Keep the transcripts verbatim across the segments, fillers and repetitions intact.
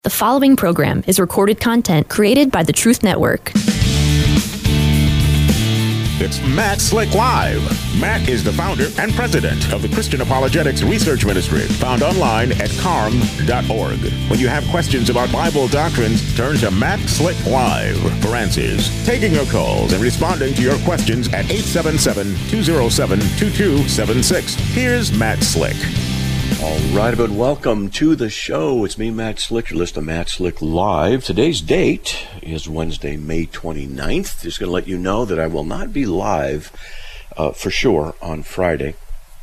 The following program is recorded content created by the Truth Network. It's Matt Slick Live. Matt is the founder and president of the Christian Apologetics Research Ministry, found online at carm dot org. When you have questions about Bible doctrines, turn to Matt Slick Live for answers. Taking your calls and responding to your questions at eight seven seven, two oh seven, two two seven six. Here's Matt Slick. All right, everyone, welcome to the show. It's me, Matt Slick, your list of Matt Slick Live. Today's date is Wednesday, May twenty-ninth. Just going to let you know that I will not be live uh, for sure on Friday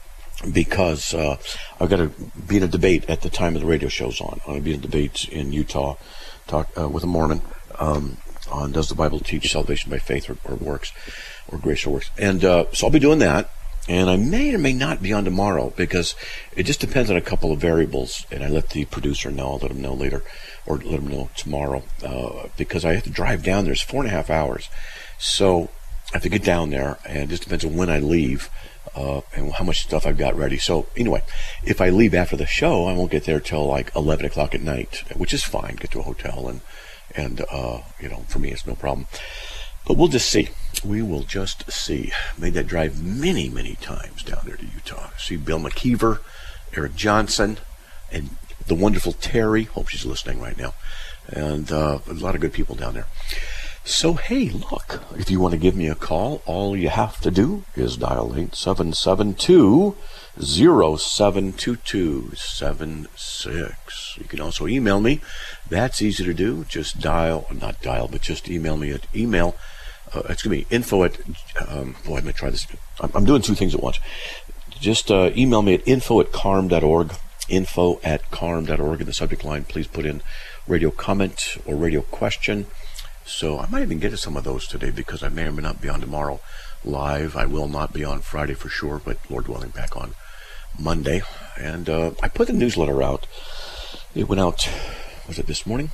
because uh, I've got to be in a debate at the time of the radio show's on. I'm going to be in a debate in Utah talk uh, with a Mormon um, on does the Bible teach salvation by faith or, or works, or grace or works. And uh, so I'll be doing that. And I may or may not be on tomorrow because it just depends on a couple of variables. And I let the producer know. I'll let him know later or let him know tomorrow uh, because I have to drive down there. It's four and a half hours. So I have to get down there, and it just depends on when I leave uh, and how much stuff I've got ready. So anyway, if I leave after the show, I won't get there till like eleven o'clock at night, which is fine. Get to a hotel and, and uh, you know, for me, it's no problem. But we'll just see. We will just see. Made that drive many, many times down there to Utah. See Bill McKeever, Eric Johnson, and the wonderful Terry. Hope she's listening right now. And uh, a lot of good people down there. So, hey, look, if you want to give me a call, all you have to do is dial eight seven seven two, zero seven two two seven six. You can also email me. That's easy to do. Just dial, not dial, but just email me at email. Uh, it's going to be info at, um, boy, I'm going to try this. I'm, I'm doing two things at once. Just uh, email me at info at carm dot org, info at carm dot org. In the subject line, please put in radio comment or radio question. So I might even get to some of those today because I may or may not be on tomorrow live. I will not be on Friday for sure, but Lord willing, back on Monday. And uh, I put the newsletter out. It went out, was it this morning?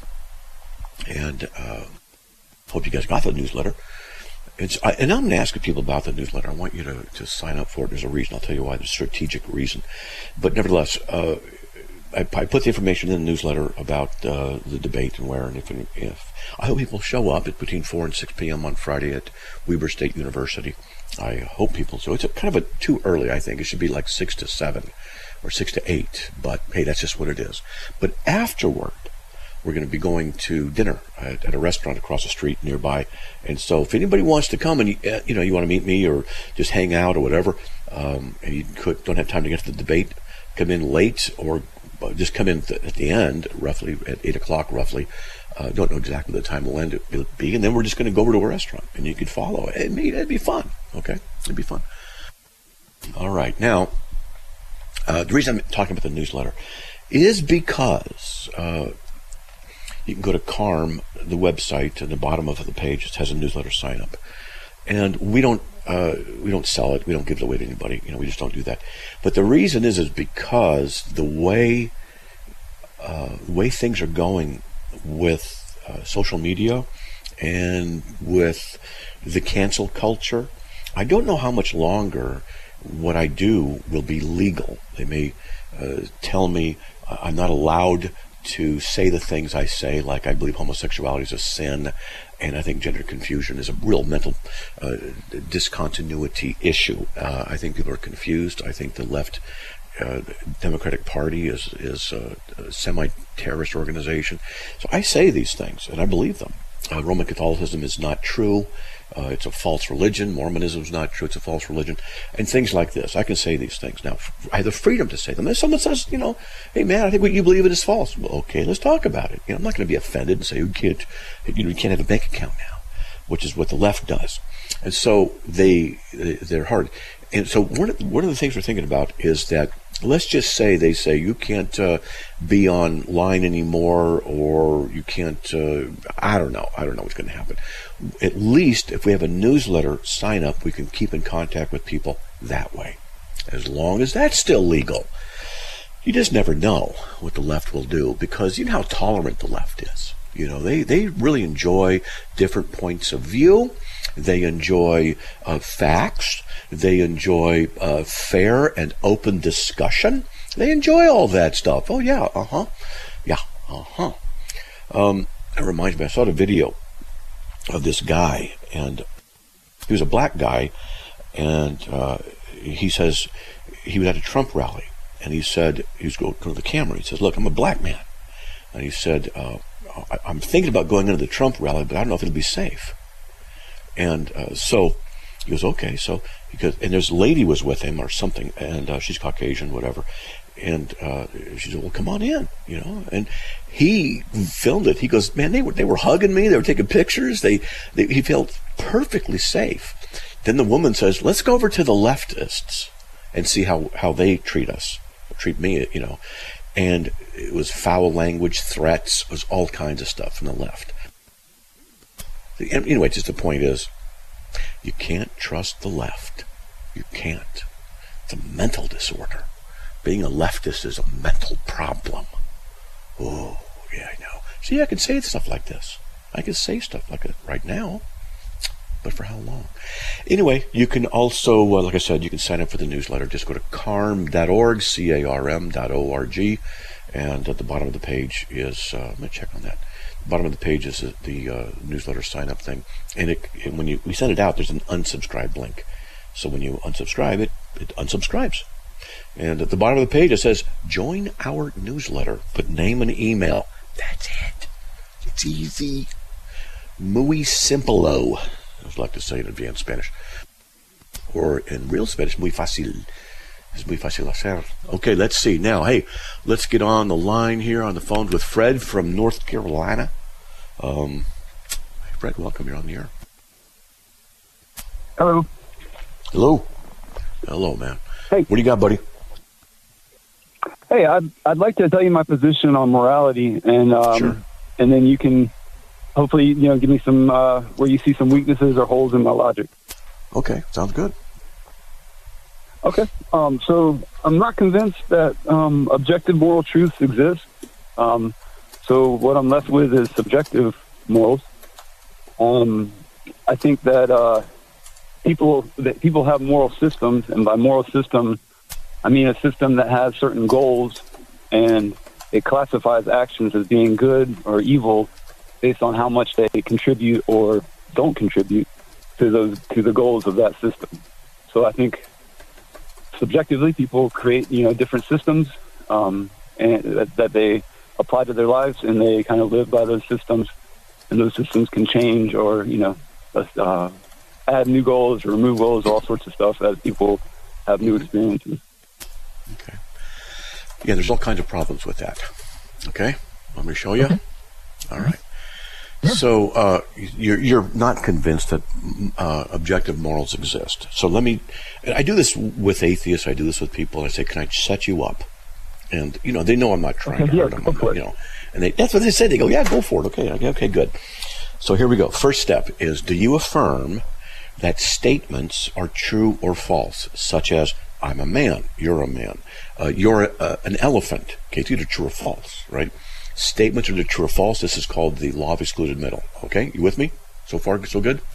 And uh, hope you guys got the newsletter. It's, I, and I'm going to ask people about the newsletter. I want you to, to sign up for it. There's a reason. I'll tell you why. There's a strategic reason. But nevertheless, uh, I, I put the information in the newsletter about uh, the debate and where and if, and if. I hope people show up at between four and six p.m. on Friday at Weber State University. I hope people. So it's a, kind of a too early, I think. It should be like six to seven or six to eight. But, hey, that's just what it is. But afterward, we're going to be going to dinner at, at a restaurant across the street nearby. And so if anybody wants to come and, you, uh, you know, you want to meet me or just hang out or whatever, um, and you could, don't have time to get to the debate, come in late or just come in th- at the end, roughly at eight o'clock, roughly. Uh, don't know exactly the time will end it'll be. And then we're just going to go over to a restaurant and you could follow. It'd be, it'd be fun. Okay. It'd be fun. All right. Now, uh, the reason I'm talking about the newsletter is because, uh, you can go to Carm, the website, at the bottom of the page. It has a newsletter sign up, and we don't uh, we don't sell it. We don't give it away to anybody. You know, we just don't do that. But the reason is is because the way uh, the way things are going with uh, social media and with the cancel culture, I don't know how much longer what I do will be legal. They may uh, tell me uh, I'm not allowed to say the things I say, like I believe homosexuality is a sin, and I think gender confusion is a real mental uh, discontinuity issue. Uh, I think people are confused. I think the left uh, Democratic Party is, is a, a semi-terrorist organization. So I say these things, and I believe them. Uh, Roman Catholicism is not true. Uh, it's a false religion. Mormonism is not true. It's a false religion. And things like this. I can say these things. Now, I have the freedom to say them. If someone says, you know, hey, man, I think what you believe in is false. Well, okay, let's talk about it. You know, I'm not going to be offended and say, you can't, you know, you can't have a bank account now, which is what the left does. And so they, they're hard. And so one of, one of the things we're thinking about is that, let's just say they say you can't uh, be online anymore, or you can't, uh, I don't know, I don't know what's going to happen. At least if we have a newsletter sign up, we can keep in contact with people that way. As long as that's still legal. You just never know what the left will do, because you know how tolerant the left is. You know, they, they really enjoy different points of view. They enjoy uh, facts. They enjoy uh, fair and open discussion. They enjoy all that stuff. Oh, yeah, uh-huh. Yeah, uh-huh. Um, it reminds me, I saw a video of this guy, and he was a black guy, and uh, he says he was at a Trump rally, and he said, he was going to the camera, he says, look, I'm a black man. And he said, uh, I, I'm thinking about going into the Trump rally, but I don't know if it'll be safe. And uh, so he goes, okay, so, because, and this lady was with him or something, and uh, she's Caucasian, whatever. And uh, she said, well, come on in, you know. And he filmed it. He goes, man, they were they were hugging me. They were taking pictures. They, they he felt perfectly safe. Then the woman says, let's go over to the leftists and see how, how they treat us, treat me, you know. And it was foul language, threats, it was all kinds of stuff from the left. Anyway, just the point is, you can't trust the left. You can't. It's a mental disorder. Being a leftist is a mental problem. Oh, yeah, I know. See, I can say stuff like this. I can say stuff like it right now. But for how long? Anyway, you can also, uh, like I said, you can sign up for the newsletter. Just go to carm dot org, C A R M dot O R G. And at the bottom of the page is, uh, let me check on that. The bottom of the page is the, the uh, newsletter sign-up thing. And, it, and when you we send it out, there's an unsubscribe link. So when you unsubscribe, it, it unsubscribes. And at the bottom of the page, it says, join our newsletter. Put name and email. That's it. It's easy. Muy simplo. I would like to say in advanced Spanish. Or in real Spanish, muy fácil. It's muy fácil hacer. Okay, let's see. Now, hey, let's get on the line here on the phone with Fred from North Carolina. Um, Fred, welcome. You're on the air. Hello. Hello. Hello, man. Hey. What do you got, buddy? Hey, I'd, I'd like to tell you my position on morality, and um, sure. and then you can hopefully, you know, give me some, uh, where you see some weaknesses or holes in my logic. Okay, sounds good. Okay, um, so I'm not convinced that um, objective moral truths exist. Um, so what I'm left with is subjective morals. Um, I think that uh, people that people have moral systems, and by moral system, I mean a system that has certain goals, and it classifies actions as being good or evil based on how much they contribute or don't contribute to those to the goals of that system. So I think subjectively, people create, you know, different systems um, and that, that they apply to their lives, and they kind of live by those systems. And those systems can change, or you know, uh, add new goals or remove goals, all sorts of stuff as people have new experiences. Okay. Yeah, there's all kinds of problems with that. Okay, let me show you. Okay. All right. So uh, you're you're not convinced that uh, objective morals exist. So let me. I do this with atheists. I do this with people. I say, "Can I set you up?" And you know, they know I'm not trying okay, to yeah, hurt them. I'm, you know, and they that's what they say. They go, "Yeah, go for it." Okay, okay, okay, good. So here we go. First step is: do you affirm that statements are true or false, such as "I'm a man," "You're a man," uh, "You're a, an elephant"? Okay, it's either true or false, right? Statements are either true or false. This is called the law of excluded middle. Okay, you with me? So far, so good?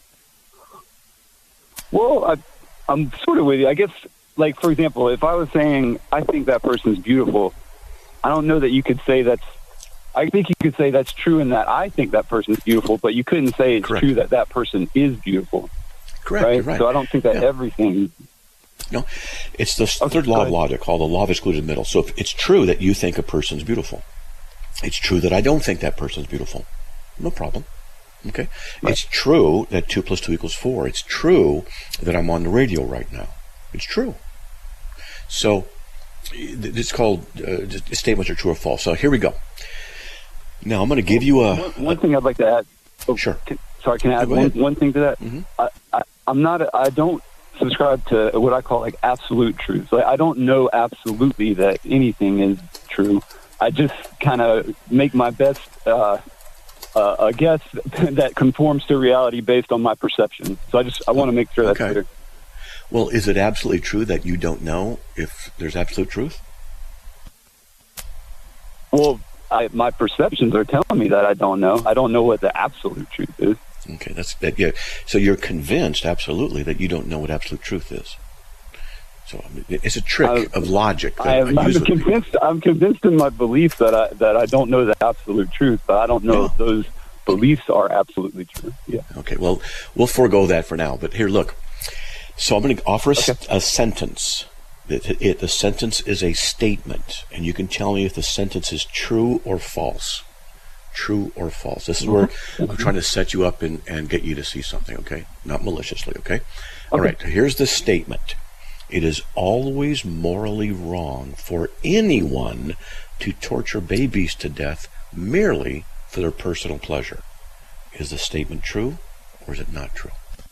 Well, I, I'm sort of with you. I guess, like, for example, if I was saying, I think that person's beautiful, I don't know that you could say that's, I think you could say that's true in that I think that person's beautiful, but you couldn't say it's Correct. true that that person is beautiful. Correct, right? you're right. So I don't think that yeah. everything... No, it's the okay, third law of logic called the law of excluded middle. So if it's true that you think a person's beautiful, it's true that I don't think that person's beautiful. No problem. Okay? Right. It's true that two plus two equals four. It's true that I'm on the radio right now. It's true. So it's called uh, statements are true or false. So here we go. Now I'm going to give you a... One, one thing I'd like to add. Oh, sure. Can, sorry, can I add no, one, one thing to that? Mm-hmm. I, I, I'm not... A, I don't subscribe to what I call like absolute truth. Like, I don't know absolutely that anything is true. I just kind of make my best uh, uh, a guess that conforms to reality based on my perception. So I just I want to make sure that's okay. clear. Well, is it absolutely true that you don't know if there's absolute truth? Well, I, my perceptions are telling me that I don't know. I don't know what the absolute truth is. Okay, that's that. Yeah. So you're convinced absolutely that you don't know what absolute truth is. So I mean, it's a trick I, of logic. I am, I'm convinced. I'm convinced in my belief that I that I don't know the absolute truth, but I don't know yeah. if those beliefs are absolutely true. Yeah. Okay. Well, we'll forego that for now. But here, look. So I'm going to offer a, okay. a sentence. It, it, the sentence is a statement, and you can tell me if the sentence is true or false. True or false. This is where I'm trying to set you up and, and get you to see something, okay? Not maliciously, okay? okay? All right, here's the statement. It is always morally wrong for anyone to torture babies to death merely for their personal pleasure. Is the statement true or is it not true?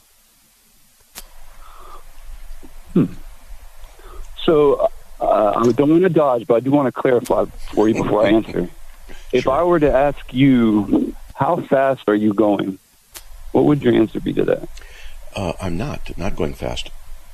Hmm. So uh, I don't want to dodge, but I do want to clarify for you before I answer. If Sure. I were to ask you, how fast are you going? What would your answer be to that? Uh, I'm not. Not going fast.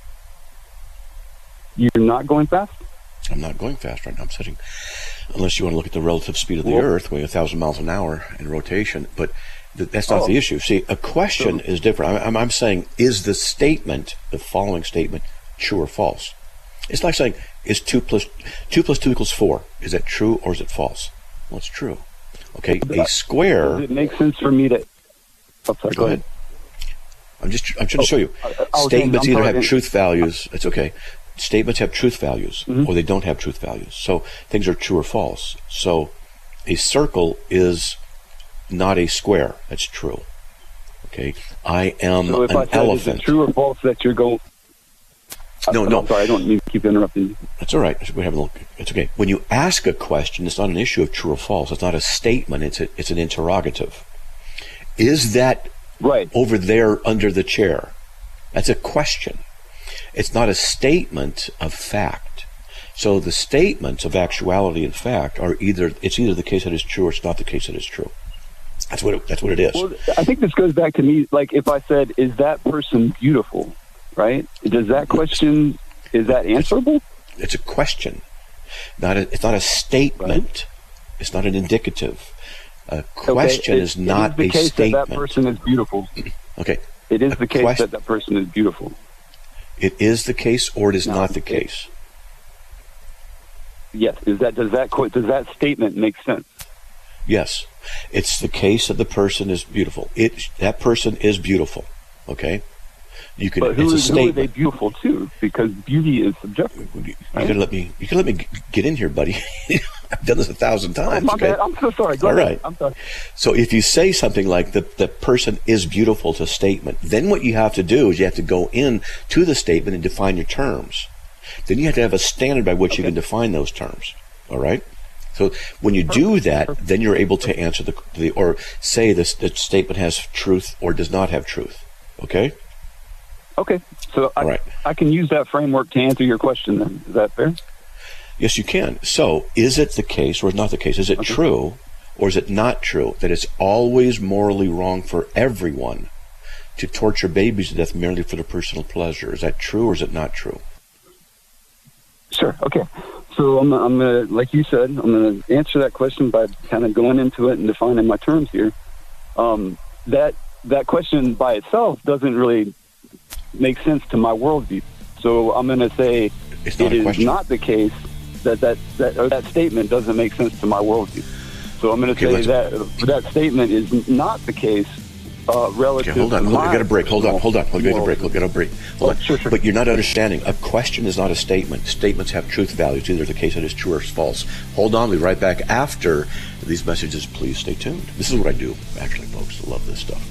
You're not going fast? I'm not going fast right now. I'm sitting, unless you want to look at the relative speed of the well, Earth, going a thousand miles an hour in rotation. But th- that's not oh. the issue. See, a question so, is different. I'm, I'm saying, is the statement, the following statement, true or false? It's like saying, is two plus two plus two equals four? Is that true or is it false? Well, it's true. Okay, a square. Does it make sense for me to? Oh, sorry, go, go ahead. ahead. I'm just I'm trying to show you. I, I Statements saying, either sorry, have truth values. It's okay. Statements have truth values, mm-hmm. or they don't have truth values. So things are true or false. So a circle is not a square. That's true. Okay. I am so if an I said, elephant. Is it true or false that you're going? No, I'm no. sorry, I don't mean to keep interrupting you. That's all right. We have a little, it's okay. When you ask a question, it's not an issue of true or false. It's not a statement. It's a, it's an interrogative. Is that right over there under the chair? That's a question. It's not a statement of fact. So the statements of actuality and fact are either, it's either the case that is true or it's not the case that is true. That's what it, that's what it is. Well, I think this goes back to me, like if I said, is that person beautiful? Right? Does that question, is that answerable? It's a question. Not a, it's not a statement. Right. It's not an indicative. A question okay. is it, not it is the a case statement. That, that person is beautiful. Okay. It is a the case quest- that that person is beautiful. It is the case or it is no, not the case. Yes. Is that does that does that statement make sense? Yes. It's the case that the person is beautiful. It that person is beautiful. Okay? You can. But who, it's a is, statement. who are they beautiful to? Because beauty is subjective. You right? can let me. You can let me get in here, buddy. I've done this a thousand times. Oh, my okay? bad. I'm so sorry. Go All ahead. right. I'm sorry. So if you say something like the the person is beautiful to a statement, then what you have to do is you have to go in to the statement and define your terms. Then you have to have a standard by which okay. you can define those terms. All right. So when you do that, then you're able to answer the, the or say this the statement has truth or does not have truth. Okay. Okay, so I, right. I can use that framework to answer your question then. Is that fair? Yes, you can. So is it the case or is not the case? Is it okay. true or is it not true that it's always morally wrong for everyone to torture babies to death merely for their personal pleasure? Is that true or is it not true? Sure, okay. So I'm, I'm going to, like you said, I'm going to answer that question by kind of going into it and defining my terms here. Um, that that question by itself doesn't really makes sense to my worldview. So I'm going to say it's not it is question. not the case that that, that, or that statement doesn't make sense to my worldview. So I'm going to okay, say that that statement is not the case uh, relative okay, hold on, to hold my on. Get a break. Hold on, hold on. We'll get a break. We'll get a break. Hold oh, on. Sure, sure. But you're not understanding. A question is not a statement. Statements have truth values. Either the case that is true or is false. Hold on. We'll be right back after these messages. Please stay tuned. This is what I do, actually, folks. I love this stuff.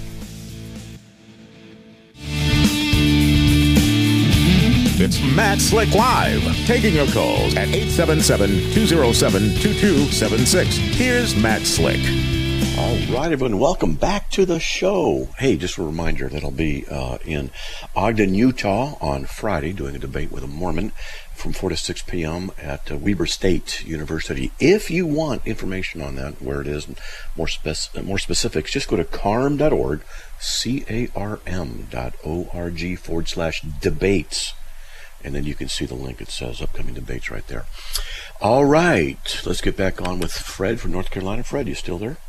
It's Matt Slick Live, taking your calls at eight seven seven, two oh seven, two two seven six. Here's Matt Slick. All right, everyone, welcome back to the show. Hey, just a reminder that I'll be uh, in Ogden, Utah on Friday doing a debate with a Mormon from four to six p.m. at uh, Weber State University. If you want information on that, where it is, and more, spec- more specifics, just go to carm dot org, C A R M dot O R G forward slash debates. And then you can see the link. It says upcoming debates right there. All right. Let's get back on with Fred from North Carolina. Fred, you still there?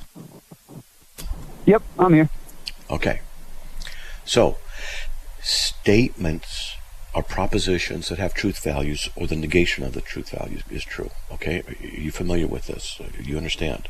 Yep, I'm here. Okay. So, statements are propositions that have truth values, or the negation of the truth values is true. Okay? Are you familiar with this? You understand?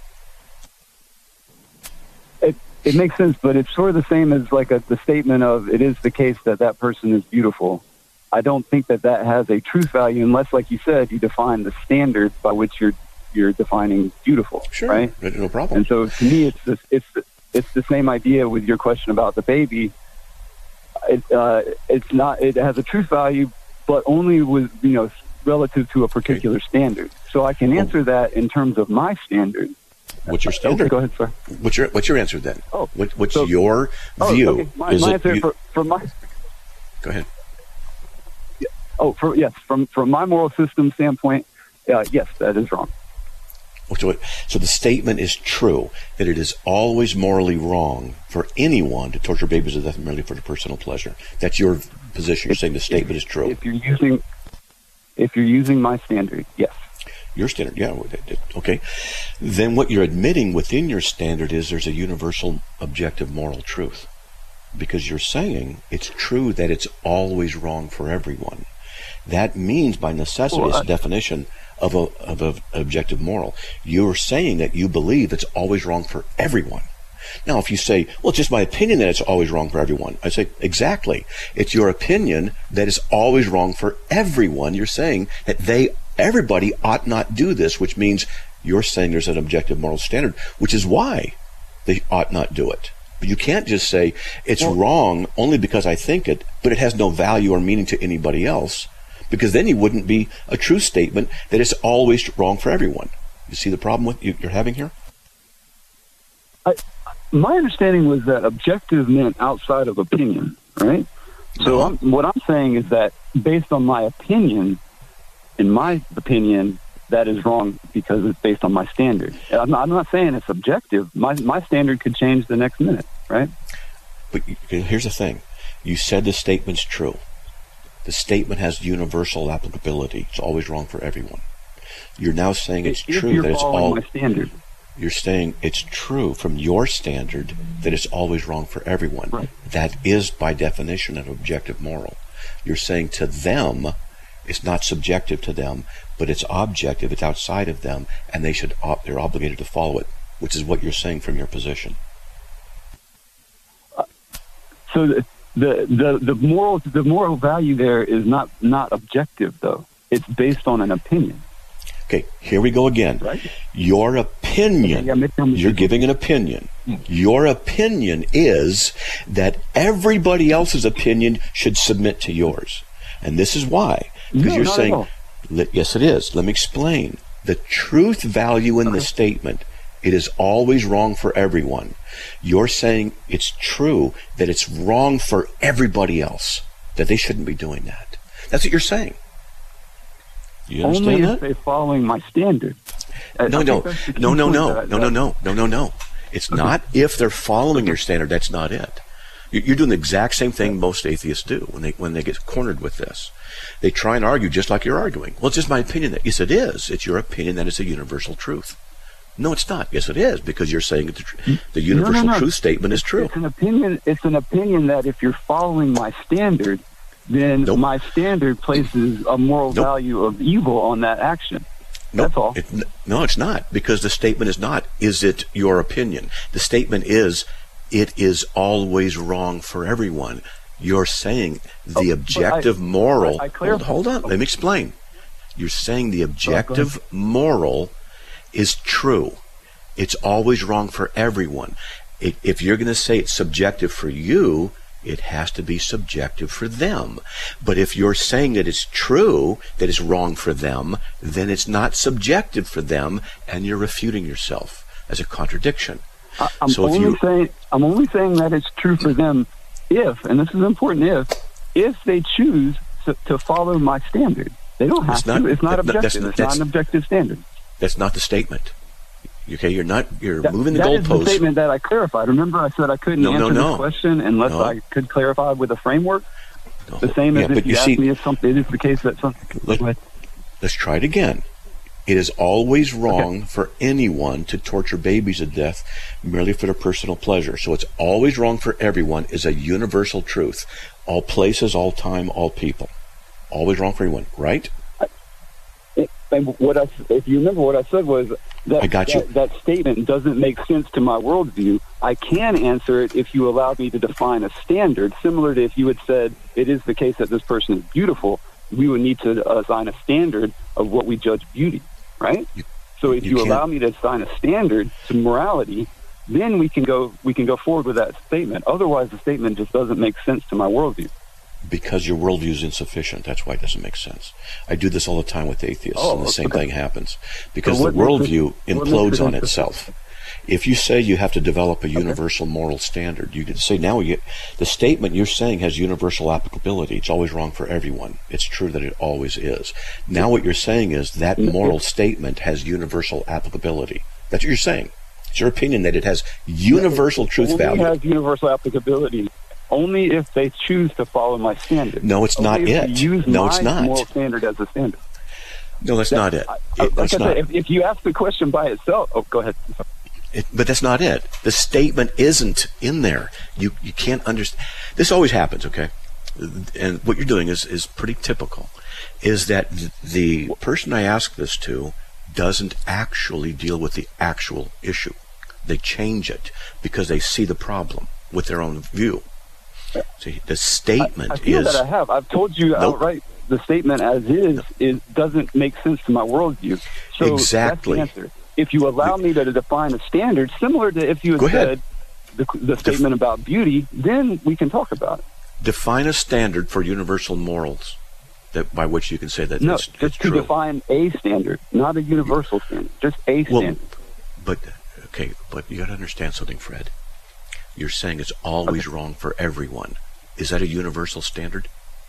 It it makes sense, but it's sort of the same as like a, the statement of it is the case that that person is beautiful. I don't think that that has a truth value unless, like you said, you define the standard by which you're you're defining beautiful. Sure, right? No problem. And so to me, it's the, it's the, it's the same idea with your question about the baby. It uh, it's not. It has a truth value, but only with you know relative to a particular okay. standard. So I can answer oh. that in terms of my standard. What's your standard? Okay, go ahead, sir. What's your What's your answer then? Oh, what, what's so, your oh, view? Okay. My, Is my it answer you, for, for my. Go ahead. Yeah, oh, for yes, from from my moral system standpoint, uh, yes, that is wrong. So, it, so the statement is true that it is always morally wrong for anyone to torture babies to death merely for their personal pleasure. That's your position. You're saying the statement is true. If you're using, if you're using my standard, yes. Your standard, yeah, okay. Then what you're admitting within your standard is there's a universal objective moral truth. Because you're saying it's true that it's always wrong for everyone. That means by necessity, well, it's a definition of a of a objective moral. You're saying that you believe it's always wrong for everyone. Now, if you say, well, it's just my opinion that it's always wrong for everyone, I say, exactly. It's your opinion that it's always wrong for everyone. You're saying that they, everybody ought not do this, which means you're saying there's an objective moral standard, which is why they ought not do it. But you can't just say it's well, wrong only because I think it, but it has no value or meaning to anybody else, because then you wouldn't be a true statement that it's always wrong for everyone. You see the problem with you, you're having here? I, my understanding was that objective meant outside of opinion, right? So I'm, what I'm saying is that based on my opinion, in my opinion, that is wrong because it's based on my standard. I'm not, I'm not saying it's objective. My my standard could change the next minute, right? But here's the thing. You said the statement's true. The statement has universal applicability. It's always wrong for everyone. You're now saying it's if true you're that it's all... my standard. You're saying it's true from your standard that it's always wrong for everyone. Right. That is, by definition, an objective moral. You're saying to them, it's not subjective to them, but it's objective, it's outside of them, and they should they're obligated to follow it, which is what you're saying from your position. Uh, so the, the the the moral the moral value there is not not objective, though. It's based on an opinion. Okay, here we go again. Right? Your opinion, okay, yeah, you're giving an opinion. Your opinion is that everybody else's opinion should submit to yours. And this is why. Because no, you're not saying, at all. Yes, it is. Let me explain. The truth value in okay. the statement, it is always wrong for everyone. You're saying it's true that it's wrong for everybody else, that they shouldn't be doing that. That's what you're saying. You understand Only that? if they're following my standard. No, no, no, no, no, no, no, no, no, no, no, no. It's okay. not if they're following your standard. That's not it. You're doing the exact same thing most atheists do when they when they get cornered with this. They try and argue just like you're arguing. Well, it's just my opinion. That yes, it is. It's your opinion that it's a universal truth. No, it's not. Yes, it is, because you're saying that the, tr- the universal no, no, no. truth statement is true. It's an opinion. It's an opinion that if you're following my standard, then nope. my standard places a moral nope. value of evil on that action. Nope. That's all. It, no, it's not, because the statement is not, is it your opinion? The statement is, it is always wrong for everyone. You're saying the oh, objective I, moral... I, I hold, hold on, let me explain. You're saying the objective oh, moral is true. It's always wrong for everyone. It, if you're going to say it's subjective for you, it has to be subjective for them. But if you're saying that it's true, that it's wrong for them, then it's not subjective for them, and you're refuting yourself as a contradiction. I, I'm, so if only you, saying, I'm only saying that it's true for them if, and this is important if, if they choose to, to follow my standard. They don't have it's not, to. It's not that, objective. That's, it's not an objective standard. That's not the statement. Okay, you're not. You're that, moving the goalposts. goalposts. That is the statement that I clarified. Remember, I said I couldn't no, answer no, no. this question unless no. I could clarify with a framework. No. The same yeah, as if you, you asked see, me if something. It is the case that something. Let, let's try it again. It is always wrong okay. for anyone to torture babies to death merely for their personal pleasure. So it's always wrong for everyone is a universal truth. All places, all time, all people. Always wrong for everyone, right? And what I, if you remember what I said was that, I got you. that that statement doesn't make sense to my worldview. I can answer it if you allow me to define a standard, similar to if you had said it is the case that this person is beautiful, we would need to assign a standard of what we judge beauty, right? You, so if you, you allow me to assign a standard to morality, then we can go we can go forward with that statement. Otherwise, the statement just doesn't make sense to my worldview. Because your worldview is insufficient. That's why it doesn't make sense. I do this all the time with atheists, oh, and the same okay. thing happens. Because so the worldview it, implodes on itself. If you say you have to develop a universal okay. moral standard, you could say now we get, the statement you're saying has universal applicability. It's always wrong for everyone. It's true that it always is. Now what you're saying is that moral statement has universal applicability. That's what you're saying. It's your opinion that it has universal no, truth only value. It has universal applicability. Only if they choose to follow my standard. No, it's Only not if it. Use no, my it's not. moral standard as a standard. No, that's, that's not it. I, it like that's I not. said, if, if you ask the question by itself, oh, go ahead. It, but that's not it. The statement isn't in there. You you can't understand. This always happens, okay? And what you're doing is is pretty typical. Is that the person I ask this to doesn't actually deal with the actual issue. They change it because they see the problem with their own view. See, the statement I, I feel is... that I have. I've told you nope. outright the statement as is, is doesn't make sense to my worldview. So exactly. That's the answer. If you allow me to define a standard, similar to if you had said the, the statement Def- about beauty, then we can talk about it. Define a standard for universal morals that by which you can say that no, it's, just it's to true. Define a standard, not a universal standard, just a well, standard. But, okay, but you got to understand something, Fred. You're saying it's always okay. wrong for everyone. Is that a universal standard?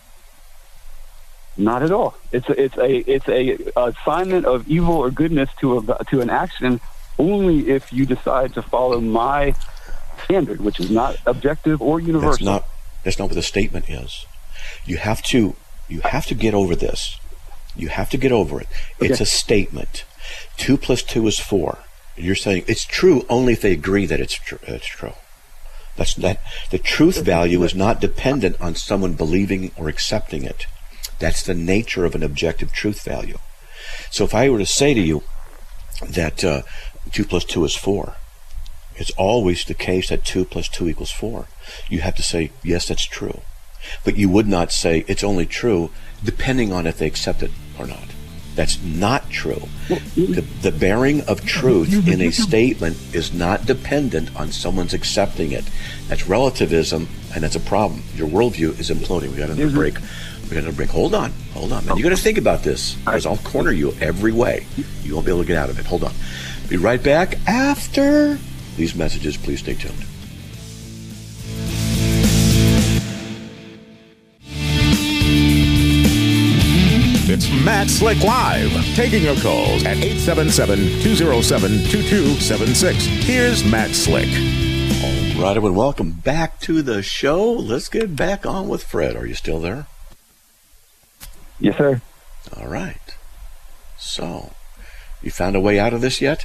Not at all. It's a, it's a it's a assignment of evil or goodness to a to an action only if you decide to follow my standard, which is not objective or universal. That's not that's not what the statement is. You have to you have to get over this. You have to get over it. Okay. It's a statement. Two plus two is four. You're saying it's true only if they agree that it's tr- it's true. That's that. The truth value is not dependent on someone believing or accepting it. That's the nature of an objective truth value. So if I were to say to you that uh, two plus two is four, it's always the case that two plus two equals four. You have to say, yes, that's true. But you would not say it's only true depending on if they accept it or not. That's not true. The, the bearing of truth in a statement is not dependent on someone's accepting it. That's relativism, and that's a problem. Your worldview is imploding. We got another break. We got another break. Hold on. Hold on, man. You got to think about this, because I'll corner you every way. You won't be able to get out of it. Hold on. Be right back after these messages. Please stay tuned. It's Matt Slick Live, taking your calls at eight seven seven, two oh seven, two two seven six. Here's Matt Slick. All right, everyone, welcome back to the show. Let's get back on with Fred. Are you still there? Yes, sir. All right. So, you found a way out of this yet?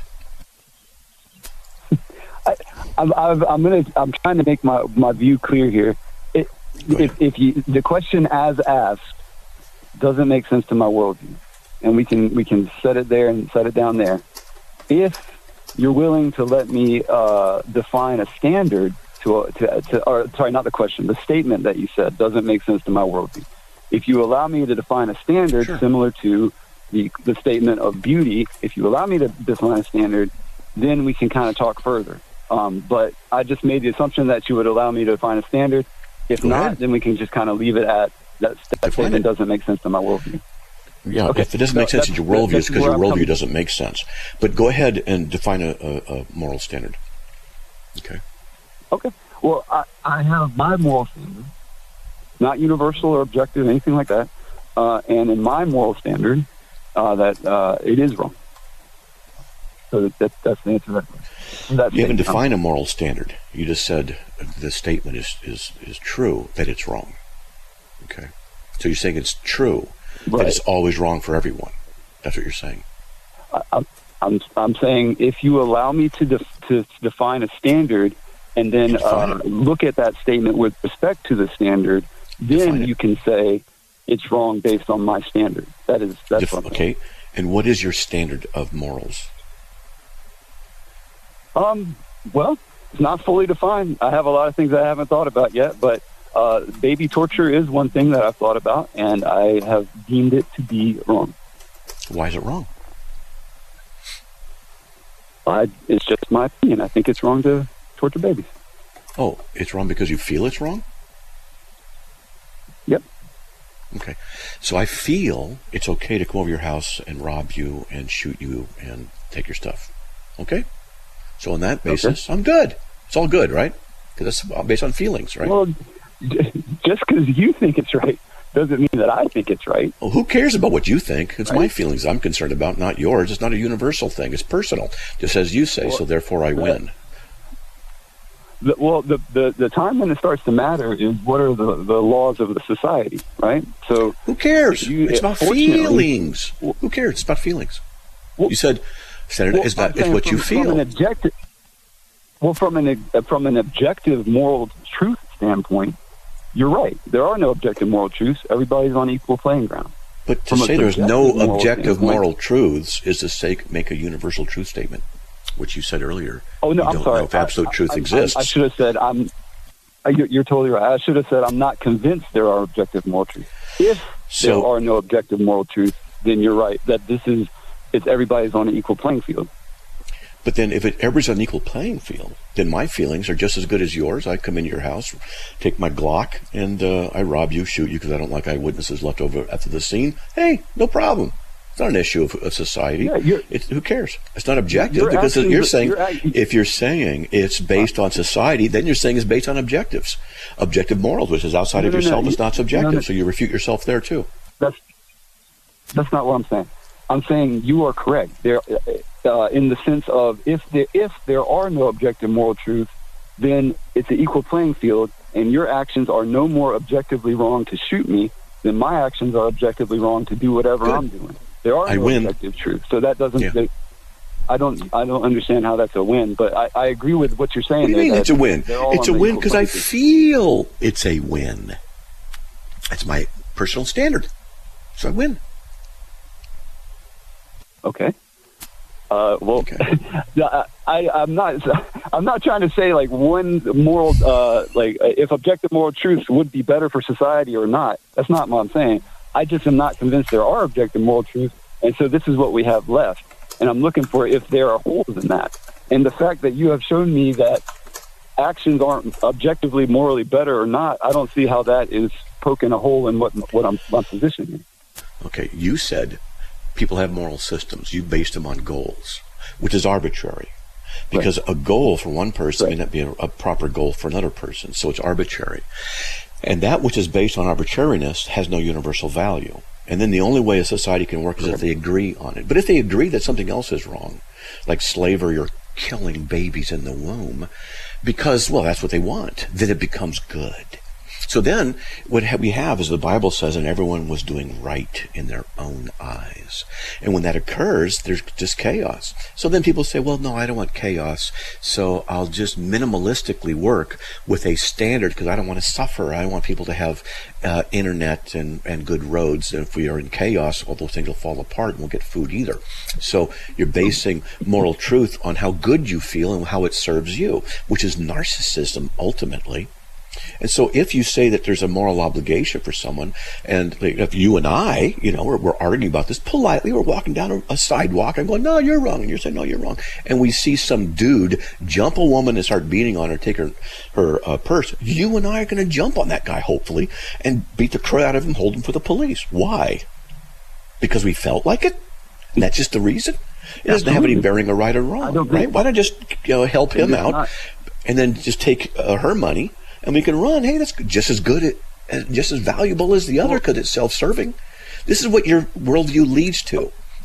I, I'm, I'm, I'm gonna. I'm trying to make my, my view clear here. It, if, if you the question as asked doesn't make sense to my worldview, and we can we can set it there and set it down there. If you're willing to let me uh, define a standard to, to, to or sorry, not the question, the statement that you said doesn't make sense to my worldview. If you allow me to define a standard sure. similar to the the statement of beauty, if you allow me to define a standard, then we can kind of talk further. Um, but I just made the assumption that you would allow me to define a standard. If Go not, ahead. Then we can just kind of leave it at that, that statement doesn't make sense to my worldview. Yeah, okay. If it doesn't make so sense to your worldview, it's because your worldview coming. doesn't make sense. But go ahead and define a, a, a moral standard. Okay. Okay. Well, I, I have my moral standard, not universal or objective, anything like that. Uh, and in my moral standard, uh, that uh, it is wrong. So that, that, that's the answer to that question. That's you haven't defined a moral standard. You just said the statement is, is, is true, that it's wrong. Okay. So you're saying it's true, right. that it's always wrong for everyone. That's what you're saying. I, I'm I'm saying if you allow me to def, to define a standard and then uh, look at that statement with respect to the standard, then you can say it's wrong based on my standard. That is that's Def- what I'm okay. saying. And what is your standard of morals? Um. Well, it's not fully defined. I have a lot of things I haven't thought about yet, but uh, baby torture is one thing that I've thought about, and I have deemed it to be wrong. Why is it wrong? I, it's just my opinion. I think it's wrong to torture babies. Oh, it's wrong because you feel it's wrong? Yep. Okay. So I feel it's okay to come over your house and rob you and shoot you and take your stuff. Okay? So on that basis, okay. I'm good. It's all good, right? Because it's based on feelings, right? Well, just because you think it's right doesn't mean that I think it's right. Well, who cares about what you think? It's right. my feelings I'm concerned about, not yours. It's not a universal thing. It's personal, just as you say, well, so therefore I win. The, well, the, the, the time when it starts to matter is what are the, the laws of the society, right? So who cares? You, it's about feelings. Well, who cares? It's about feelings. Well, you said, Senator, well, it's, not, it's what from, you feel. From an objective, well, from an, from an objective moral truth standpoint, you're right. There are no objective moral truths. Everybody's on equal playing ground. But to say there's no objective moral truths is to say, make a universal truth statement, which you said earlier. Oh, no, you I'm don't sorry. know if absolute I, truth I, exists. I, I should have said, I'm, you're, you're totally right. I should have said, I'm not convinced there are objective moral truths. If so, there are no objective moral truths, then you're right, that this is, it's everybody's on an equal playing field. But then if it, everybody's on an equal playing field, then my feelings are just as good as yours. I come into your house, take my Glock, and uh, I rob you, shoot you, because I don't like eyewitnesses left over after the scene. Hey, no problem. It's not an issue of, of society. Yeah, it's, who cares? It's not objective you're because asking, you're saying, you're asking, if you're saying it's based on society, then you're saying it's based on objectives. Objective morals, which is outside no, of no, yourself, no, is not subjective. No, no. So you refute yourself there too. That's, that's not what I'm saying. I'm saying you are correct. There, uh, in the sense of if there, if there are no objective moral truths, then it's an equal playing field, and your actions are no more objectively wrong to shoot me than my actions are objectively wrong to do whatever Good. I'm doing. There are I no win. objective truths, so that doesn't. Yeah. They, I don't. I don't understand how that's a win, but I, I agree with what you're saying. What do you mean it's a win? It's a win because I field. feel it's a win. That's my personal standard, so I win. Okay. Uh, well, okay. I, I'm not. I'm not trying to say like one moral, uh, like if objective moral truths would be better for society or not. That's not what I'm saying. I just am not convinced there are objective moral truths, and so this is what we have left. And I'm looking for if there are holes in that. And the fact that you have shown me that actions aren't objectively morally better or not, I don't see how that is poking a hole in what what I'm my position is. Okay, you said people have moral systems. You based them on goals, which is arbitrary. Because right. a goal for one person right. may not be a, a proper goal for another person, so it's arbitrary. And that which is based on arbitrariness has no universal value. And then the only way a society can work is if they agree on it. But if they agree that something else is wrong, like slavery or killing babies in the womb, because, well, that's what they want, then it becomes good. So then what we have is the Bible says, and everyone was doing right in their own eyes. And when that occurs, there's just chaos. So then people say, well, no, I don't want chaos, so I'll just minimalistically work with a standard because I don't want to suffer. I want people to have uh, internet and, and good roads. And if we are in chaos, all those things will fall apart and we'll get food either. So you're basing moral truth on how good you feel and how it serves you, which is narcissism ultimately. And so if you say that there's a moral obligation for someone, and if you and I, you know, we're, we're arguing about this politely, we're walking down a, a sidewalk, I'm going, no, you're wrong, and you're saying, no, you're wrong. And we see some dude jump a woman and start beating on her, take her, her uh, purse. You and I are going to jump on that guy, hopefully, and beat the crap out of him, hold him for the police. Why? Because we felt like it? And that's just the reason? It doesn't have any bearing on right or wrong, right? Why not just, you know, help him out not. and then just take uh, her money, and we can run. Hey, that's just as good, as, just as valuable as the other because it's self-serving. This is what your worldview leads to.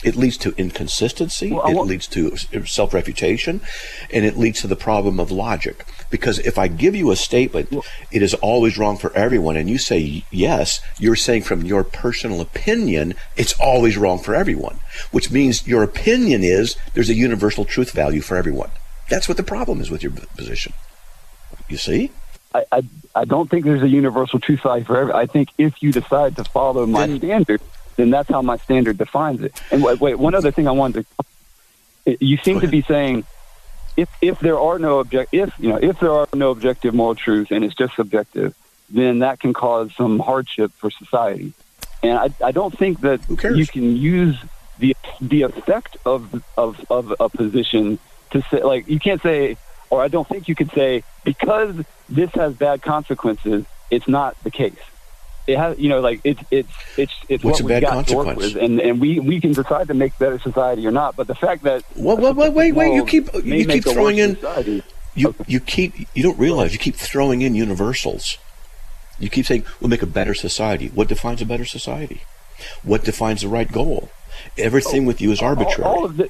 It leads to inconsistency, well, it want- leads to self-refutation, and it leads to the problem of logic. Because if I give you a statement, well, it is always wrong for everyone, and you say yes, you're saying from your personal opinion, it's always wrong for everyone, which means your opinion is there's a universal truth value for everyone. That's what the problem is with your position. You see? I, I, I don't think there's a universal truth value for everyone. I think if you decide to follow my then, standard, then that's how my standard defines it. And wait, wait one other thing I wanted to, you seem to be saying, if if there are no object, if you know, if there are no objective moral truths and it's just subjective, then that can cause some hardship for society. And I, I don't think that you can use the the effect of of of a position to say, like, you can't say, or I don't think you could say, because this has bad consequences, it's not the case. It has, you know, like it's it's it's it's What's what a we've bad got to work with, and and we, we can decide to make better society or not. But the fact that well, well, wait, wait, wait, you keep you keep throwing in society, you okay. you keep you don't realize you keep throwing in universals. You keep saying we'll make a better society. What defines a better society? What defines the right goal? Everything oh, with you is arbitrary. All, all of this,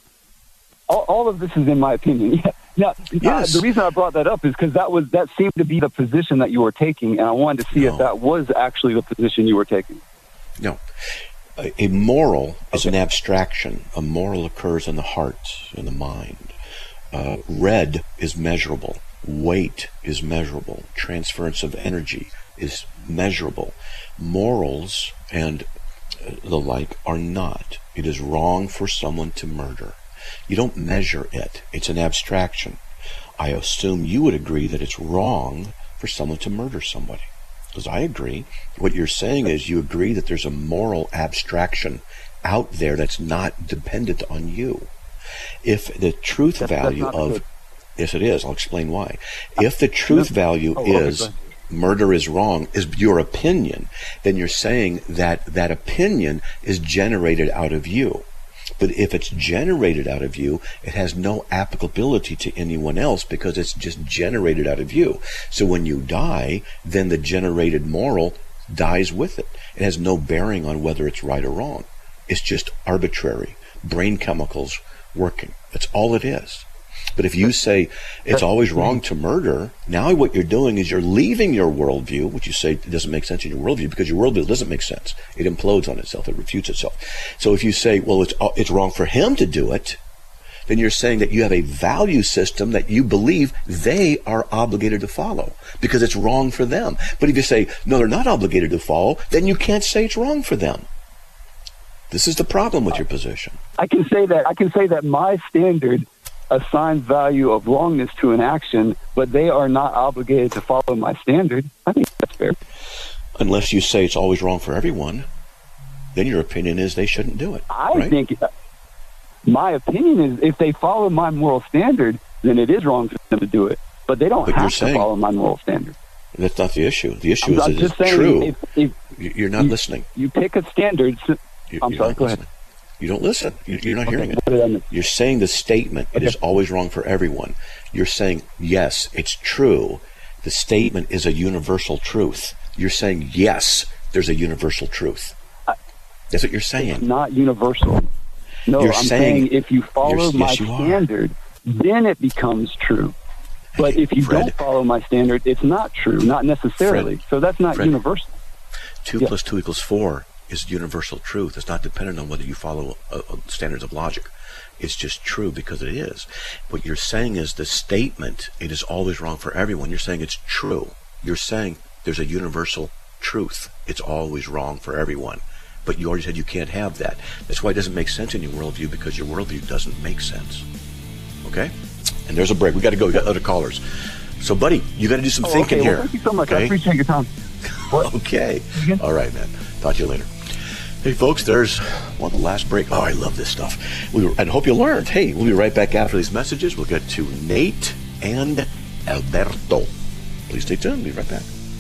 all, all of this is in my opinion. Yeah. Now, yes. uh, the reason I brought that up is because that was that seemed to be the position that you were taking, and I wanted to see no. if that was actually the position you were taking. No. A, a moral is okay. an abstraction. A moral occurs in the heart, in the mind. Uh, red is measurable. Weight is measurable. Transference of energy is measurable. Morals and the like are not. It is wrong for someone to murder. You don't measure it. It's an abstraction. I assume you would agree that it's wrong for someone to murder somebody. Because I agree. What you're saying is you agree that there's a moral abstraction out there that's not dependent on you. If the truth that's, value that's of... Good. Yes, it is. I'll explain why. If the truth value oh, is okay, murder is wrong, is your opinion, then you're saying that that opinion is generated out of you. But if it's generated out of you, it has no applicability to anyone else because it's just generated out of you. So when you die, then the generated moral dies with it. It has no bearing on whether it's right or wrong. It's just arbitrary. Brain chemicals working. That's all it is. But if you say it's always wrong to murder, now what you're doing is you're leaving your worldview, which you say doesn't make sense in your worldview, because your worldview doesn't make sense. It implodes on itself. It refutes itself. So if you say, well, it's it's wrong for him to do it, then you're saying that you have a value system that you believe they are obligated to follow because it's wrong for them. But if you say, no, they're not obligated to follow, then you can't say it's wrong for them. This is the problem with your position. I can say that I can say that my standard assigns value of wrongness to an action, but they are not obligated to follow my standard. I think that's fair. Unless you say it's always wrong for everyone, then your opinion is they shouldn't do it. I right? think my opinion is if they follow my moral standard, then it is wrong for them to do it. But they don't but have to follow my moral standard. That's not the issue. The issue I'm, is I'm it's saying true. If, if you're not you, listening. You pick a standard. So, you're, I'm you're sorry, go listening. ahead. You don't listen. You're not okay, hearing it. You're saying the statement, it okay. is always wrong for everyone. You're saying, yes, it's true. The statement is a universal truth. You're saying, yes, there's a universal truth. That's what you're saying. It's not universal. No, you're I'm saying, saying if you follow my yes, you standard, then it becomes true. But hey, if you Fred, don't follow my standard, it's not true, not necessarily. Fred, so that's not Fred, universal. Two yeah. plus two equals four. Is universal truth. It's not dependent on whether you follow uh, standards of logic. It's just true because it is. What you're saying is the statement, it is always wrong for everyone. You're saying it's true. You're saying there's a universal truth. It's always wrong for everyone. But you already said you can't have that. That's why it doesn't make sense in your worldview, because your worldview doesn't make sense. Okay? And there's a break. We got to go. We got other callers. So, buddy, you got to do some oh, thinking okay. Well, here. thank you so much. Okay? I appreciate your time. What? Okay. All right, man. Talk to you later. Hey, folks, there's, well, the last break. Oh, I love this stuff. We were, I hope you learned. Hey, we'll be right back after these messages. We'll get to Nate and Alberto. Please stay tuned. We'll be right back.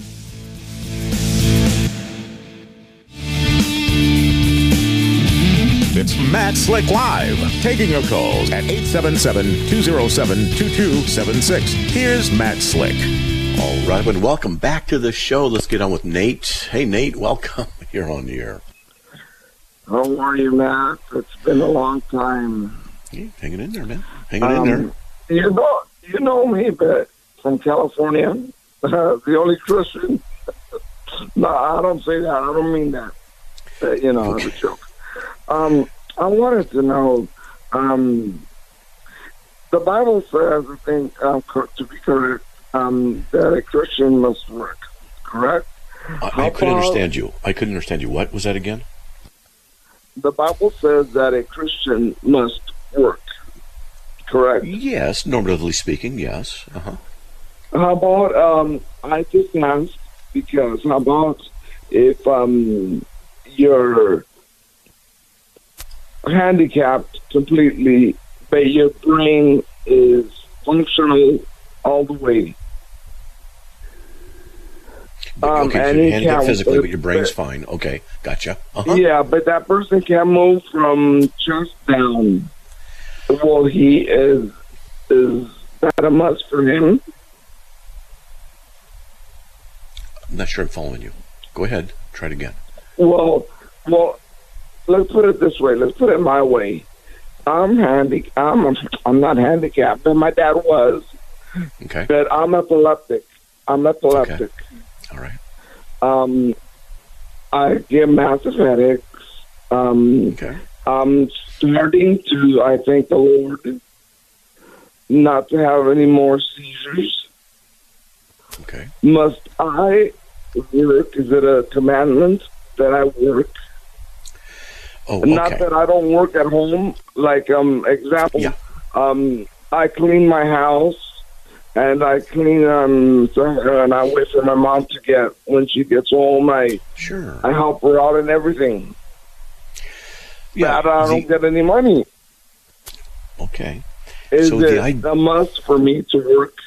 It's Matt Slick Live, taking your calls at eight seven seven, two oh seven, two two seven six. Here's Matt Slick. All right, and welcome back to the show. Let's get on with Nate. Hey, Nate, welcome. You're on the air. How are you, Matt? It's been a long time. Yeah, hanging in there, man. Hanging Um, in there. You know, you know me, but from California, uh, the only Christian. No, I don't say that. I don't mean that. Uh, you know, Okay. as a joke. Um, I wanted to know. Um, the Bible says, I think, um, cor- to be correct, um, that a Christian must work. Correct? I, How I couldn't about- understand you. I couldn't understand you. What was that again? The Bible says that a Christian must work. Correct? Yes, normatively speaking, yes. Uh-huh. How about, um, I just asked because how about if um, you're handicapped completely, but your brain is functional all the way? Um, okay, so and you're he handicapped can't- physically, but your brain's but- fine. Okay, gotcha. Uh-huh. Yeah, but that person can't move from chest down. Well, he is, is that a must for him? I'm not sure I'm following you. Go ahead. Try it again. Well, well, let's put it this way. Let's put it my way. I'm handy. I'm I'm not handicapped, but my dad was. Okay. But I'm epileptic. I'm epileptic. All right. Um, I get massive headaches. Um, Okay. I'm starting to, I thank the Lord, not to have any more seizures. Okay. Must I work? Is it a commandment that I work? Oh, Not okay. that I don't work at home. Like, um, example, Yeah. um, I clean my house and I clean, um, so- and I wait for my mom to get, when she gets home, I, Sure. I help her out and everything. Yeah. But I don't the- get any money. okay. Is So it the id- a must for me to work?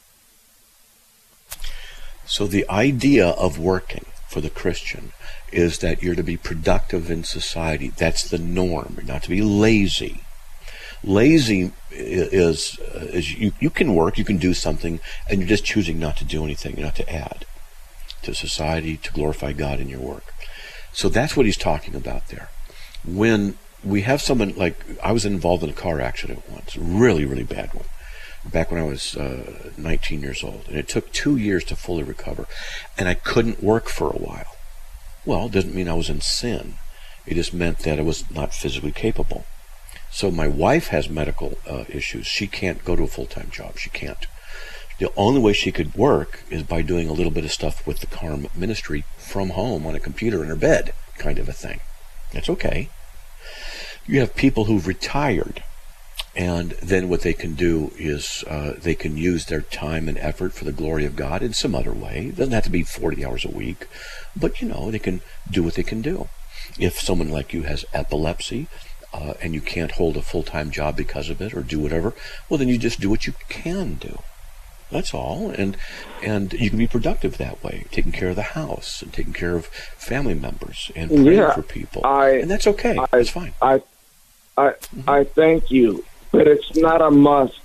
So the idea of working for the Christian is that you're to be productive in society. That's the norm. You're not to be lazy. Lazy i- is, uh, is you, you can work, you can do something, and you're just choosing not to do anything, not to add to society, to glorify God in your work. So that's what he's talking about there. When we have someone like, I was involved in a car accident once, really, really bad one, back when I was uh, nineteen years old, and it took two years to fully recover, and I couldn't work for a while. Well, it doesn't mean I was in sin. It just meant that I was not physically capable. So my wife has medical uh, issues. She can't go to a full-time job. She can't. The only way she could work is by doing a little bit of stuff with the Carm ministry from home on a computer in her bed, kind of a thing. That's okay. You have people who've retired, and then what they can do is uh, they can use their time and effort for the glory of God in some other way. It doesn't have to be forty hours a week, but you know, they can do what they can do. If someone like you has epilepsy, uh, and you can't hold a full-time job because of it or do whatever, well, then you just do what you can do. That's all. And and you can be productive that way, taking care of the house and taking care of family members and praying Yeah, for people. I- and that's okay. I- That's fine. I, I, I thank you, but it's not a must.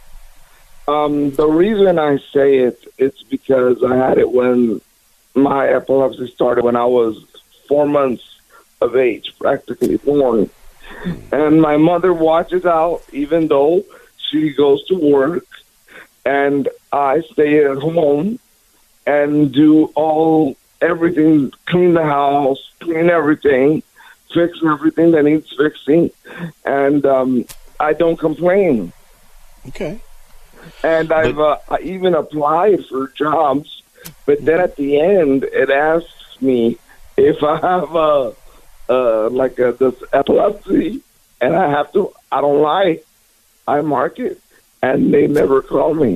Um, the reason I say it, it's because I had it when my epilepsy started when I was four months of age, practically born. And my mother watches out, even though she goes to work, and I stay at home and do all everything, clean the house, clean everything, fix everything that needs fixing, and um, I don't complain. Okay. And I've uh, I even applied for jobs, but then at the end it asks me if I have a uh, like a, this epilepsy, and I have to. I don't lie. I mark it, and they never call me.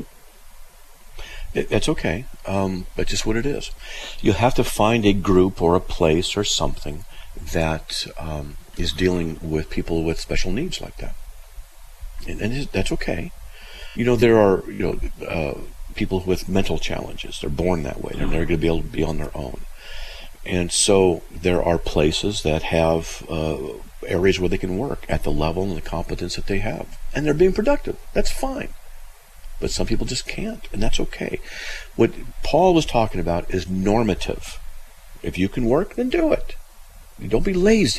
It, that's okay. Um, that's just what it is. You have to find a group or a place or something that um, is dealing with people with special needs like that, and, and it- that's okay. You know, there are you know uh, people with mental challenges. They're born that way. They're never going to be able to be on their own, and so there are places that have uh, areas where they can work at the level and the competence that they have, and they're being productive. That's fine. But some people just can't, and that's okay. What Paul was talking about is normative. If you can work, then do it. Don't be lazy.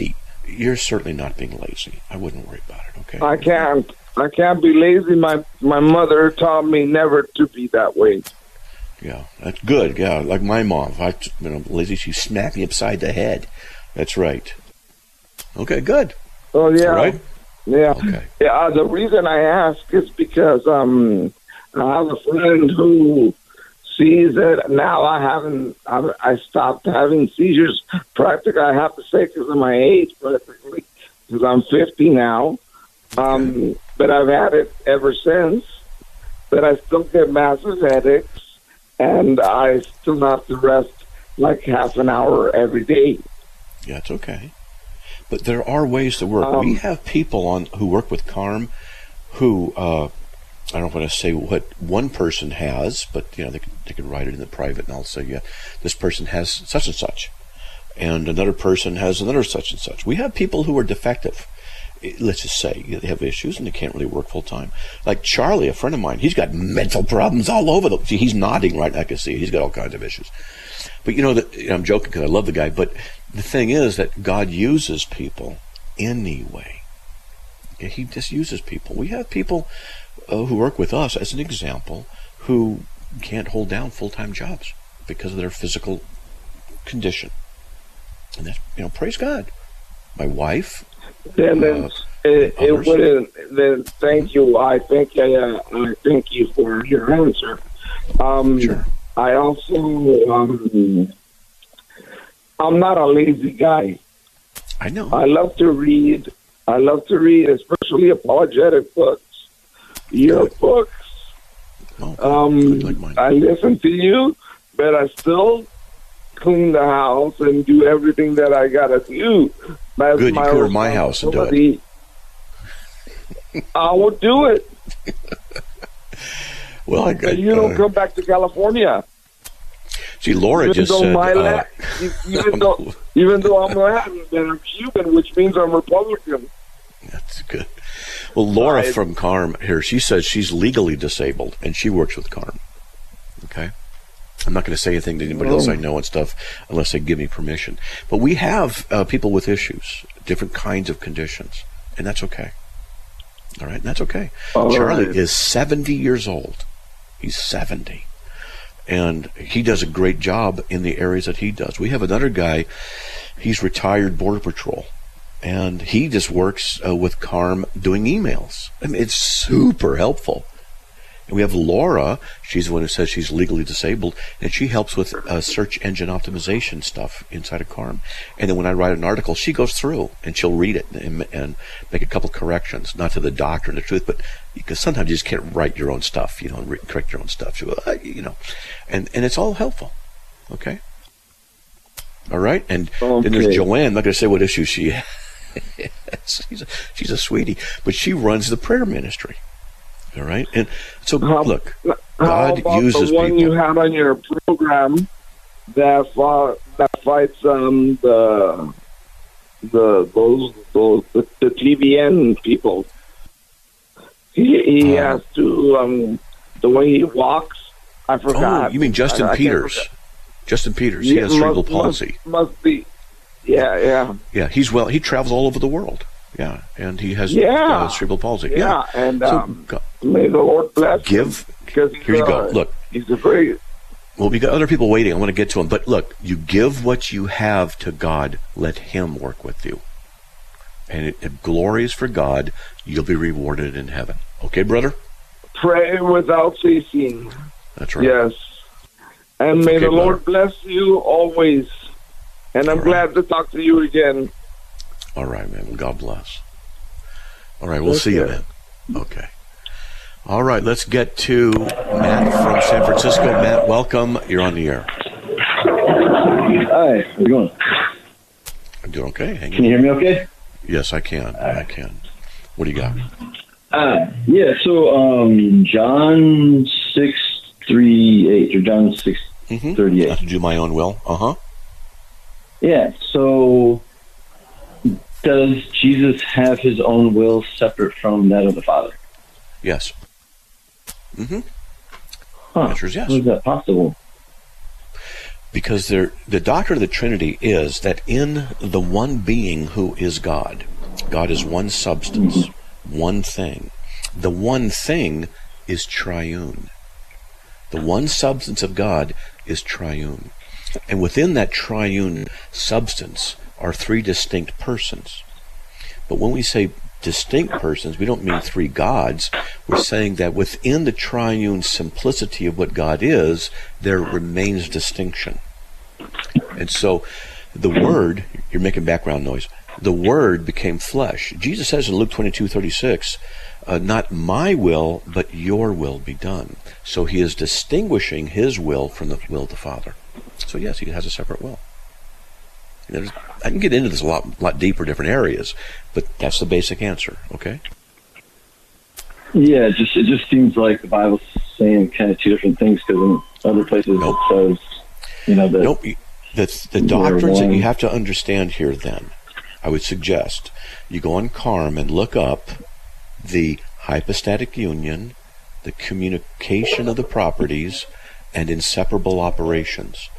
you're certainly not being lazy. I wouldn't worry about it, okay? I can't. I can't be lazy. My my mother taught me never to be that way. Yeah, that's good. Yeah, like my mom. If I, you know, lazy, she smacked me upside the head. That's right. Okay, good. Oh yeah, right? Yeah. Okay. Yeah. Uh, the reason I ask is because um, I have a friend who sees it now. I haven't. I, I stopped having seizures practically. I have to say because of my age, practically, because I'm fifty now. Um, Okay. But I've had it ever since. But I still get massive headaches, and I still have to rest like half an hour every day. Yeah, it's okay. But there are ways to work. Um, we have people on who work with Carm who, uh, I don't want to say what one person has, but you know they could, they could write it in the private, and I'll say, yeah, this person has such and such, and another person has another such and such. We have people who are defective. Let's just say they have issues and they can't really work full time. Like Charlie, a friend of mine, he's got mental problems all over the. See, he's nodding right. I can see he's got all kinds of issues. But you know that you know, I'm joking because I love the guy. But the thing is that God uses people anyway. Okay, he just uses people. We have people uh, who work with us, as an example, who can't hold down full time jobs because of their physical condition. And that's, you know, praise God. My wife. Then, then Uh, it, it others? wouldn't. Then thank you. I think uh, I thank you for your answer. Um, Sure. I also um, I'm not a lazy guy. I know. I love to read. I love to read, especially apologetic books. Your Good. books. Oh, Um, good, like mine. I listen to you, but I still clean the house and do everything that I gotta do. That's Good, you my go to my house and do it. responsibility. I will do it. Well, I got. And you don't uh, come back to California. See, Laura Even just though said. my Uh, la- even though even though I'm Latin and I'm Cuban, which means I'm Republican. that's good. Well, Laura I- from Carm here, she says she's legally disabled and she works with Carm. Okay. I'm not going to say anything to anybody else I know and stuff unless they give me permission. But we have uh, people with issues, different kinds of conditions, and that's okay. All right, and that's okay. All Charlie right. is seventy years old. He's seventy. And he does a great job in the areas that he does. We have another guy, he's retired Border Patrol, and he just works uh, with Carm doing emails. I mean, it's super helpful. And we have Laura, she's the one who says she's legally disabled, and she helps with uh, search engine optimization stuff inside of Carm. And then when I write an article, she goes through and she'll read it and, and make a couple corrections, not to the doctor and the truth, but because sometimes you just can't write your own stuff, you know, and re- correct your own stuff. So, uh, you know, and, and it's all helpful. Okay? All right? And Okay. then there's Joanne. I'm not going to say what issue she has. she's, a, she's a sweetie, but she runs the prayer ministry. All right, and so How- look, How God about uses the one people. you had on your program that fought, that fights um the the those those the, the T V N people? He he Uh, has to um the way he walks. I Oh, forgot. you mean Justin I- I can't Peters? forget. Justin Peters. He Yeah, has cerebral must- palsy. Must, must be. Yeah, yeah, Yeah, he's well. He travels all over the world. Yeah, and he has Yeah. uh, cerebral palsy. yeah. And So, um, go- may the Lord bless him, give. because he's, Here you go. uh, Look. he's a great. Well, we got other people waiting. I want to get to them, but look, you give what you have to God. Let Him work with you, and it, if glory is for God, you'll be rewarded in heaven. Okay, brother. Pray without ceasing. That's right. Yes. And may Okay, the Lord brother. bless you always. And I'm All right. glad to talk to you again. All right, man. Well, God bless. All right, we'll see you, man. Okay. All right, let's get to Matt from San Francisco. Matt, welcome. You're on the air. Hi, how's it going? I'm doing okay. Hang Can you hear me okay? Yes, I can. I can. What do you got? Uh, yeah, so um, John six thirty-eight, or John six Mm-hmm. thirty-eight. Not to do my own will. Uh-huh. Yeah, so does Jesus have his own will separate from that of the Father? Yes. Mm-hmm. Huh. Answer is yes. How is that possible? Because there, the doctrine of the Trinity is that in the one being who is God, God is one substance, one thing. The one thing is triune. The one substance of God is triune. And within that triune substance are three distinct persons. But when we say distinct persons, we don't mean three gods. We're saying that within the triune simplicity of what God is, there remains distinction. And so the Word, you're making background noise, the Word became flesh. Jesus says in Luke twenty-two thirty-six, uh, not my will, but your will be done. So he is distinguishing his will from the will of the Father. So yes, he has a separate will. You know, I can get into this a lot, lot deeper, different areas, but that's the basic answer. Okay. Yeah, it just it just seems like the Bible's saying kind of two different things, because in other places nope. it says, you know, that nope. the the doctrines that you have to understand here. Then, I would suggest you go on Carm and look up the hypostatic union, the communication of the properties, and inseparable operations.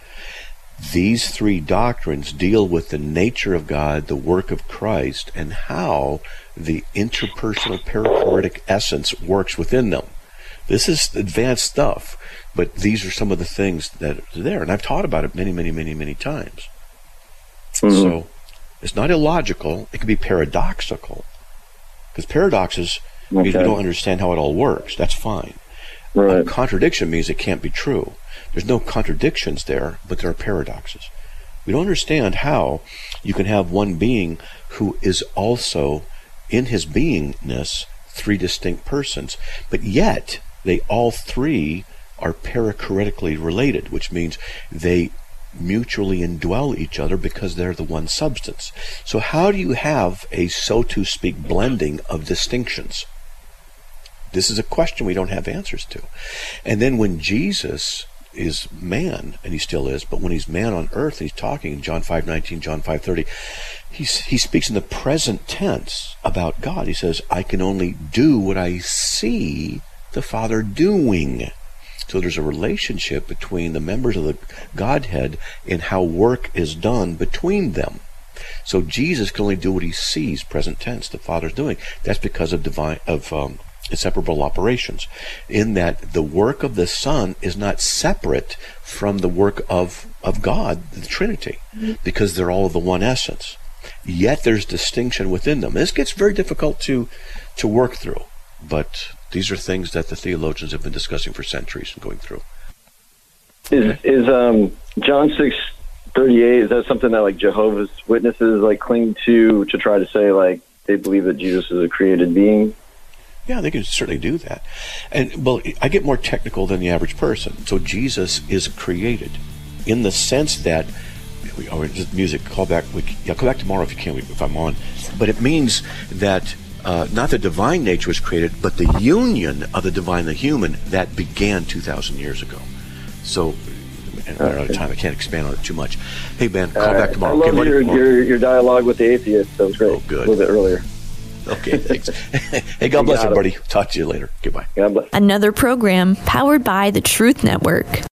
These three doctrines deal with the nature of God, the work of Christ, and how the interpersonal perichoretic essence works within them. This is advanced stuff, but these are some of the things that are there. And I've taught about it many, many, many, many times. Mm-hmm. So it's not illogical. It can be paradoxical. Because paradoxes mean okay. you don't understand how it all works. That's fine. Right. A contradiction means it can't be true. There's no contradictions there, but there are paradoxes. We don't understand how you can have one being who is also, in his beingness, three distinct persons, but yet they all three are perichoretically related, which means they mutually indwell each other because they're the one substance. So how do you have a, so to speak, blending of distinctions? This is a question we don't have answers to. And then when Jesus is man, and he still is, but when he's man on earth, and he's talking in John five nineteen, John five thirty, he's, he speaks in the present tense about God. He says, I can only do what I see the Father doing. So there's a relationship between the members of the Godhead in how work is done between them. So Jesus can only do what he sees, present tense, the Father's doing. That's because of divine, of um, inseparable operations, in that the work of the Son is not separate from the work of, of God, the Trinity, because they're all of the one essence. Yet there's distinction within them. This gets very difficult to to work through, but these are things that the theologians have been discussing for centuries and going through. Is okay. is um, John six thirty-eight, is that something that like Jehovah's Witnesses like cling to to try to say like they believe that Jesus is a created being? Yeah, they can certainly do that. And well, I get more technical than the average person. So Jesus is created in the sense that we oh, just music. Call back. We, yeah, call back tomorrow if you can. If I'm on. But it means that uh, not the divine nature was created, but the union of the divine and the human that began two thousand years ago. So, and we're out of time. I can't expand on it too much. Hey Ben, call All back right. tomorrow. I love okay, your, your your dialogue with the atheist. That was great. Oh, good. A little bit earlier. Okay, thanks. Hey, God bless everybody. Talk to you later. Goodbye. God bless. Another program powered by the Truth Network.